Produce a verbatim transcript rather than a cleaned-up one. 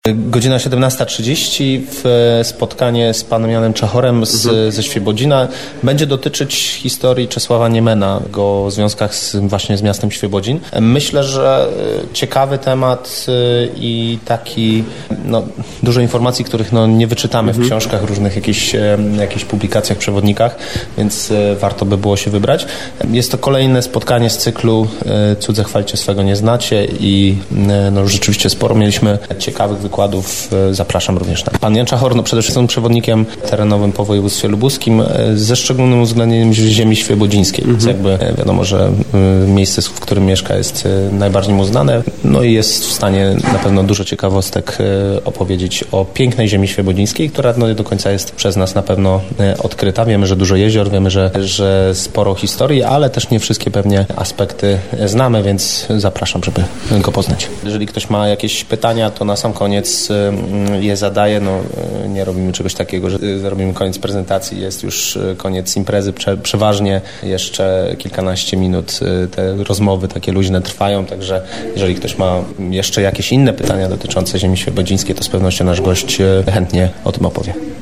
Godzina siedemnasta trzydzieści, spotkanie z panem Janem Czachorem z, mhm. ze Świebodzina będzie dotyczyć historii Czesława Niemena, go w związkach z, właśnie z miastem Świebodzin. Myślę, że ciekawy temat i taki, no, dużo informacji, których no, nie wyczytamy mhm. w książkach, różnych jakichś, jakichś publikacjach, przewodnikach, więc warto by było się wybrać. Jest to kolejne spotkanie z cyklu Cudze chwalcie, swego nie znacie i no, rzeczywiście sporo mieliśmy ciekawych wykładów. Zapraszam również na. Pan Jan Czachor, no przede wszystkim przewodnikiem terenowym po województwie lubuskim ze szczególnym uwzględnieniem ziemi świebodzińskiej. Mhm. Więc jakby wiadomo, że miejsce, w którym mieszka, jest najbardziej mu znane. No i jest w stanie na pewno dużo ciekawostek opowiedzieć o pięknej ziemi świebodzińskiej, która no nie do końca jest przez nas na pewno odkryta. Wiemy, że dużo jezior, wiemy, że, że sporo historii, ale też nie wszystkie pewnie aspekty znamy, więc zapraszam, żeby go poznać. Jeżeli ktoś ma jakieś pytania, to na sam koniec je zadaje. No, nie robimy czegoś takiego, że robimy koniec prezentacji, jest już koniec imprezy. Prze, przeważnie jeszcze kilkanaście minut te rozmowy takie luźne trwają, także jeżeli ktoś ma jeszcze jakieś inne pytania dotyczące ziemi świebodzińskiej, to z pewnością nasz gość chętnie o tym opowie.